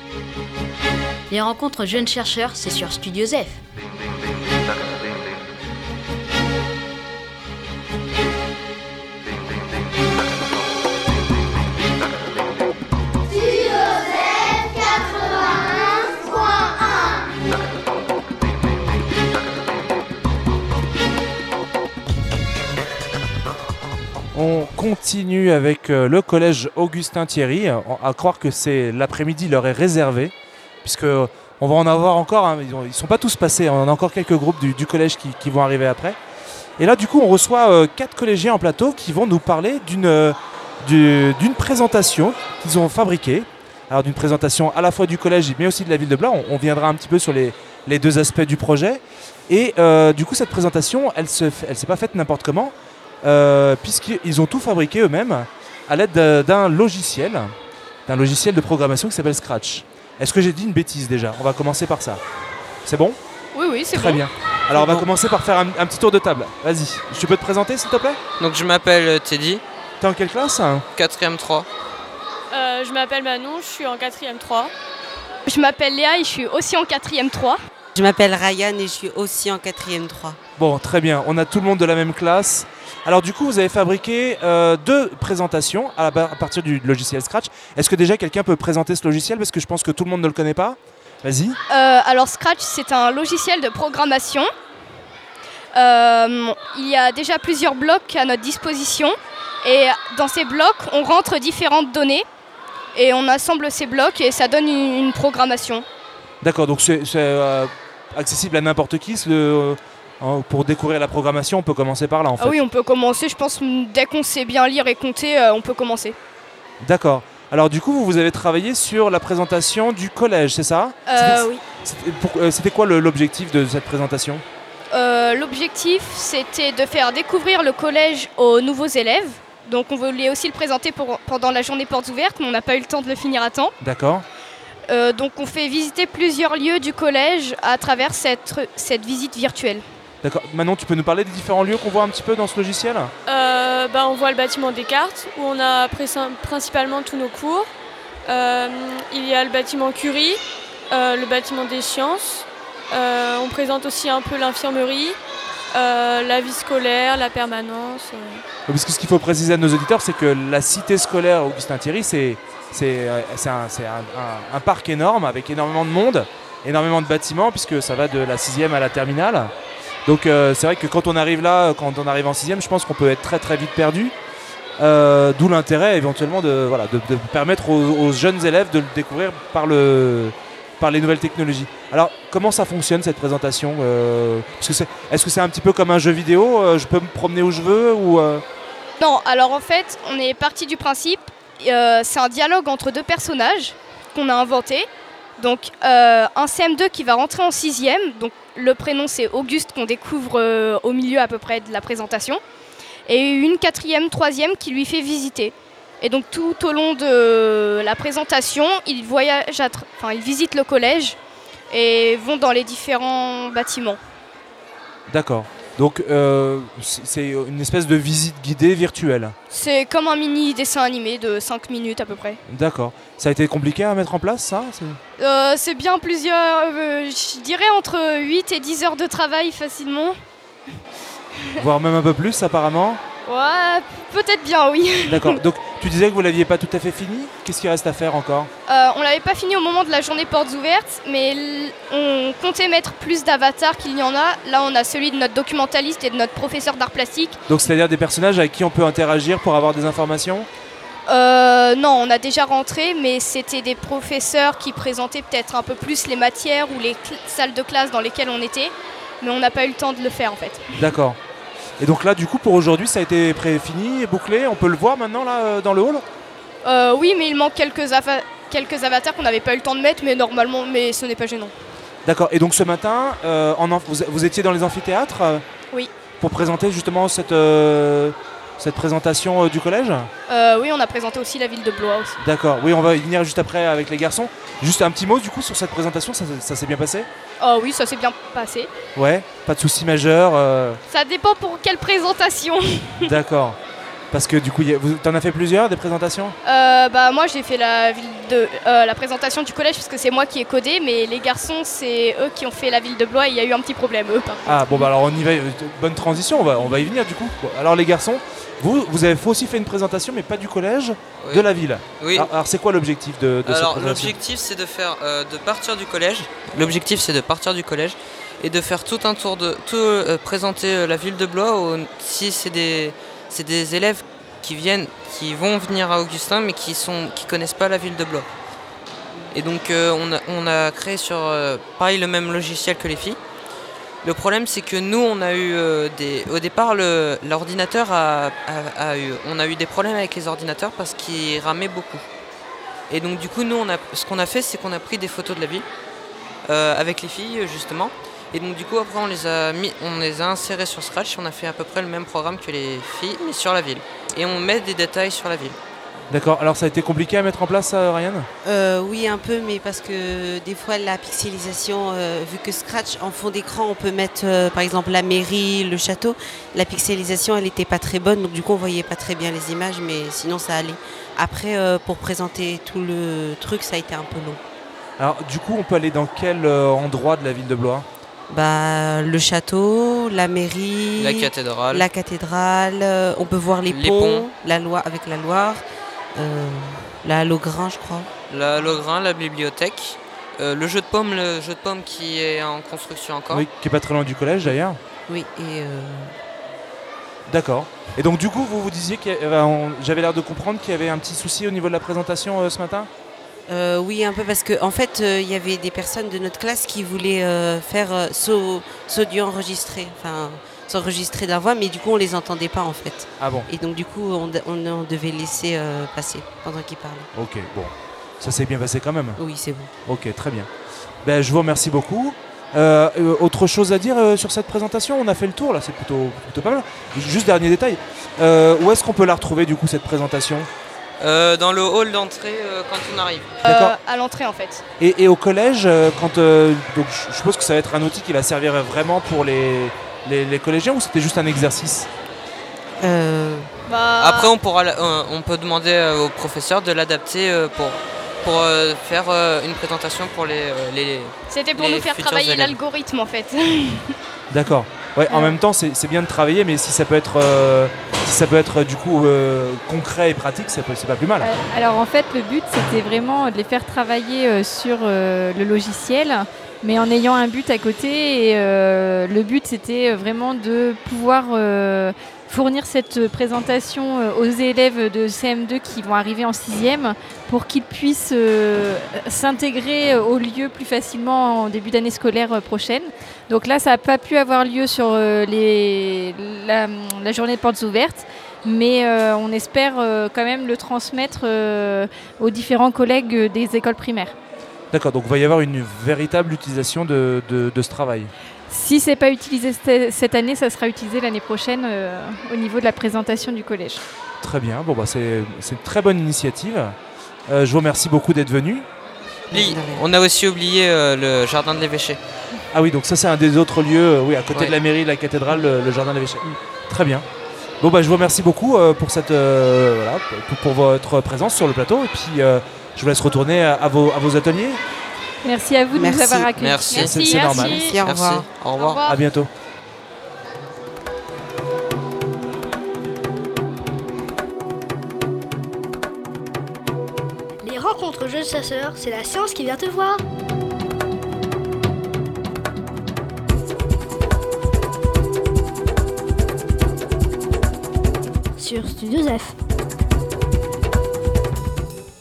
Les rencontres jeunes chercheurs, c'est sur Studio Zef. On continue avec le collège Augustin Thierry, à croire que c'est l'après-midi leur est réservé, puisque on va en avoir encore, hein, ils ne sont pas tous passés, on a encore quelques groupes du collège qui vont arriver après. Et là du coup on reçoit 4 collégiens en plateau qui vont nous parler d'une présentation qu'ils ont fabriquée. Alors d'une présentation à la fois du collège mais aussi de la ville de Blois, on viendra un petit peu sur les deux aspects du projet. Et du coup cette présentation, elle s'est pas faite n'importe comment. Puisqu'ils ont tout fabriqué eux-mêmes à l'aide d'un logiciel de programmation qui s'appelle Scratch. Est-ce que j'ai dit une bêtise déjà? On va commencer par ça. C'est bon? Oui, c'est bon. Très bien. Alors on va commencer par faire un petit tour de table. Vas-y, tu peux te présenter s'il te plaît? Donc je m'appelle Teddy. T'es en quelle classe? 4ème 3. Je m'appelle Manon, je suis en 4ème 3. Je m'appelle Léa et je suis aussi en 4ème 3. Je m'appelle Ryan et je suis aussi en 4ème 3. Bon, très bien. On a tout le monde de la même classe. Alors du coup, vous avez fabriqué 2 présentations à partir du logiciel Scratch. Est-ce que déjà quelqu'un peut présenter ce logiciel? Parce que je pense que tout le monde ne le connaît pas. Vas-y. Alors Scratch, c'est un logiciel de programmation. Il y a déjà plusieurs blocs à notre disposition. Et dans ces blocs, on rentre différentes données. Et on assemble ces blocs et ça donne une programmation. D'accord, donc c'est accessible à n'importe qui. Pour découvrir la programmation, on peut commencer par là en fait. Ah oui, on peut commencer, je pense, dès qu'on sait bien lire et compter, on peut commencer. D'accord. Alors du coup, vous avez travaillé sur la présentation du collège, c'est ça? Oui. C'était quoi l'objectif de cette présentation? L'objectif, c'était de faire découvrir le collège aux nouveaux élèves. Donc on voulait aussi le présenter pendant la journée portes ouvertes, mais on n'a pas eu le temps de le finir à temps. D'accord. Donc on fait visiter plusieurs lieux du collège à travers cette visite virtuelle. D'accord. Manon, tu peux nous parler des différents lieux qu'on voit un petit peu dans ce logiciel? On voit le bâtiment Descartes, où on a principalement tous nos cours. Il y a le bâtiment Curie, le bâtiment des sciences. On présente aussi un peu l'infirmerie, la vie scolaire, la permanence. Parce que ce qu'il faut préciser à nos auditeurs, c'est que la cité scolaire Augustin Thierry, c'est un parc énorme avec énormément de monde, énormément de bâtiments, puisque ça va de la 6e à la terminale. Donc c'est vrai que quand on arrive là, quand on arrive en 6e, je pense qu'on peut être très très vite perdu. D'où l'intérêt éventuellement de permettre aux jeunes élèves de le découvrir par les nouvelles technologies. Alors comment ça fonctionne cette présentation? Est-ce que c'est un petit peu comme un jeu vidéo? Je peux me promener où je veux ou Non, alors en fait, on est parti du principe, c'est un dialogue entre 2 personnages qu'on a inventé. Donc un CM2 qui va rentrer en 6e, donc le prénom c'est Auguste qu'on découvre au milieu à peu près de la présentation, et une 4e, 3e qui lui fait visiter. Et donc tout au long de la présentation, ils visitent le collège et vont dans les différents bâtiments. D'accord. Donc c'est une espèce de visite guidée virtuelle. C'est comme un mini dessin animé de 5 minutes à peu près. D'accord. Ça a été compliqué à mettre en place ça? C'est bien plusieurs, je dirais entre 8 et 10 heures de travail facilement. Voire même un peu plus apparemment? Ouais, peut-être bien oui. D'accord, donc tu disais que vous l'aviez pas tout à fait fini. Qu'est-ce qu'il reste à faire encore? On l'avait pas fini au moment de la journée portes ouvertes, mais on comptait mettre plus d'avatars qu'il y en a. Là on a celui de notre documentaliste et de notre professeur d'art plastique. Donc c'est-à-dire des personnages avec qui on peut interagir pour avoir des informations? Non, on a déjà rentré, mais c'était des professeurs qui présentaient peut-être un peu plus les matières ou les salles de classe dans lesquelles on était, mais on n'a pas eu le temps de le faire en fait. D'accord. Et donc là, du coup, pour aujourd'hui, ça a été fini, bouclé. On peut le voir maintenant là dans le hall? Oui, mais il manque quelques avatars qu'on n'avait pas eu le temps de mettre, mais ce n'est pas gênant. D'accord. Et donc ce matin, vous étiez dans les amphithéâtres? Oui. Pour présenter justement cette présentation du collège? Oui, on a présenté aussi la ville de Blois aussi. D'accord. Oui, on va y venir juste après avec les garçons. Juste un petit mot du coup sur cette présentation, ça s'est bien passé? Oui, ça s'est bien passé. Ouais, pas de soucis majeurs. Ça dépend pour quelle présentation. D'accord. Parce que du coup, t'en as fait plusieurs, des présentations? Moi j'ai fait la présentation du collège parce que c'est moi qui ai codé, mais les garçons c'est eux qui ont fait la ville de Blois et il y a eu un petit problème eux par contre. Ah bon, bah alors on y va, bonne transition, on va y venir du coup. Bon, alors les garçons, vous avez aussi fait une présentation mais pas du collège, Oui. de la ville. Oui. Alors c'est quoi l'objectif de cette Alors présentation? l'objectif c'est de faire de partir du collège. L'objectif c'est de partir du collège et de faire tout un tour présenter la ville de Blois si c'est des élèves qui vont venir à Augustin mais qui connaissent pas la ville de Blois. Et donc on a créé sur pareil le même logiciel que les filles. Le problème c'est que nous on a eu au départ l'ordinateur on a eu des problèmes avec les ordinateurs parce qu'ils ramaient beaucoup. Et donc du coup nous ce qu'on a fait c'est qu'on a pris des photos de la ville avec les filles justement. Et donc du coup après on les a insérés sur Scratch, on a fait à peu près le même programme que les filles mais sur la ville. Et on met des détails sur la ville. D'accord, alors ça a été compliqué à mettre en place ça, Ryan? Oui, un peu, mais parce que des fois la pixelisation, vu que Scratch en fond d'écran on peut mettre par exemple la mairie, le château, la pixelisation elle n'était pas très bonne, donc du coup on voyait pas très bien les images, mais sinon ça allait. Après pour présenter tout le truc ça a été un peu long. Alors du coup on peut aller dans quel endroit de la ville de Blois? Le château, la mairie, la cathédrale, on peut voir les ponts, la Loire avec la Loire, la Logrin je crois. La Logrin, la bibliothèque, le jeu de paume qui est en construction encore. Oui, qui est pas très loin du collège d'ailleurs. Oui, et D'accord. Et donc du coup vous disiez j'avais l'air de comprendre qu'il y avait un petit souci au niveau de la présentation ce matin? Oui, un peu parce que en fait, il y avait des personnes de notre classe qui voulaient faire s'audio enregistrer, enfin s'enregistrer de la voix, mais du coup on les entendait pas en fait. Ah bon? Et donc du coup on devait laisser passer pendant qu'ils parlaient. Ok, bon. Ça s'est bien passé quand même? Oui, c'est bon. Ok, très bien. Ben, je vous remercie beaucoup. Autre chose à dire sur cette présentation? On a fait le tour là, c'est plutôt pas mal. Juste dernier détail. Où est-ce qu'on peut la retrouver du coup cette présentation? Dans le hall d'entrée quand on arrive. D'accord. À l'entrée en fait. Et au collège, donc je suppose que ça va être un outil qui va servir vraiment pour les collégiens ou c'était juste un exercice? Après on peut demander au professeur de l'adapter pour faire une présentation pour les C'était pour les nous faire futurs travailler élèves. l'algorithme en fait. D'accord. Ouais, en même temps c'est bien de travailler, mais si ça peut être du coup concret et pratique, c'est pas plus mal. Alors en fait le but c'était vraiment de les faire travailler sur le logiciel, mais en ayant un but à côté. Et le but c'était vraiment de pouvoir fournir cette présentation aux élèves de CM2 qui vont arriver en 6e pour qu'ils puissent s'intégrer au lieu plus facilement en début d'année scolaire prochaine. Donc là, ça n'a pas pu avoir lieu sur la journée de portes ouvertes, mais on espère quand même le transmettre aux différents collègues des écoles primaires. D'accord, donc il va y avoir une véritable utilisation de ce travail. Si ce n'est pas utilisé cette année, ça sera utilisé l'année prochaine au niveau de la présentation du collège. Très bien, bon, bah, c'est une très bonne initiative. Je vous remercie beaucoup d'être venu. On a aussi oublié le jardin de l'évêché. Ah oui, donc ça c'est un des autres lieux, oui, à côté Ouais. de la mairie, de la cathédrale, le jardin de l'évêché. Très bien. Bon, bah, je vous remercie beaucoup pour pour votre présence sur le plateau et puis je vous laisse retourner à vos ateliers. Merci à vous de nous avoir accueillis. Merci. C'est normal. Merci, au revoir. Au revoir. À bientôt. Les rencontres jeunes chasseurs, c'est la science qui vient te voir. Sur Studio Zef.